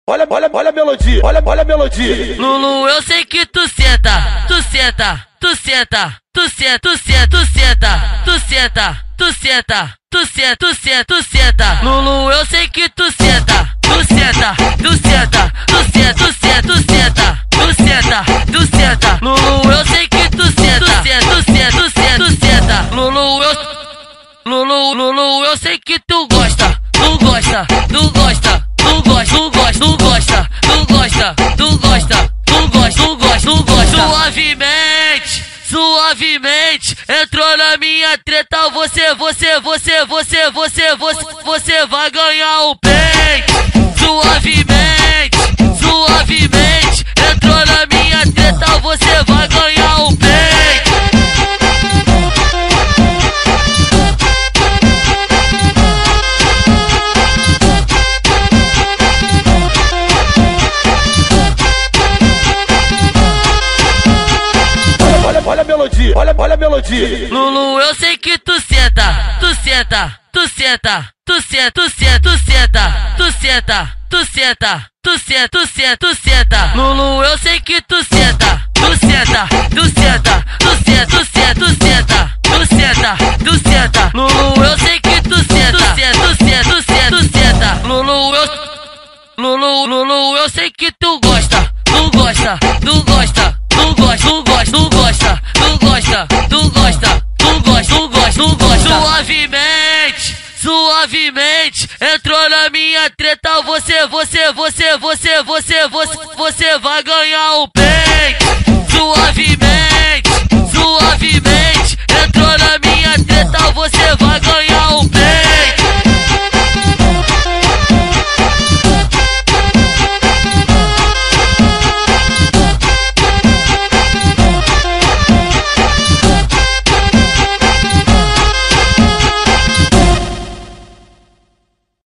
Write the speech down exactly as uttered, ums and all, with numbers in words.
Olha, olha, olha a melodia, olha, olha a melodia. Lulu, eu sei que tu senta, tu senta, tu senta, tu senta, tu senta, tu senta, tu senta, tu senta, tu senta, tu senta, tu senta. Lulu, eu sei que tu senta, tu senta, tu senta, tu senta, tu senta, tu senta, tu senta, tu senta. Lulu, eu sei que tu senta, tu senta, tu senta, tu senta, tu senta. Lulu, eu Lulu, Lulu, eu sei que tu gosta, tu gosta, tu gosta, tu gosta, tu gosta, tu gosta, tu gosta, tu gosta, tu gosta, tu gosta, tu gosta. Suavemente, suavemente, entrou na minha treta, você, você, você, você, você, você, você vai ganhar o peito. Suavemente, suavemente, entrou na minha treta, você vai ganhar o peito. Olha a melodia, olha, olha a melodia. Lulu, eu sei que tu senta, tu senta, tu senta, tu senta, tu senta, tu senta, tu senta, tu senta, tu senta, tu senta, tu senta. Lulu, eu sei que tu senta, tu senta, tu senta, tu senta, tu senta, tu senta, tu senta, tu senta. Lulu, eu sei que tu senta, tu senta, tu senta, tu senta, tu senta. Lulu, eu Lulu, Lulu, eu sei que tu gosta, tu gosta, tu gosta. Tu gosta, tu gosta, tu gosta, tu gosta, tu gosta, tu gosta, tu gosta, tu gosta. Suavemente, suavemente, entrou na minha treta, você, você, você, você, você, você, você vai ganhar o pé.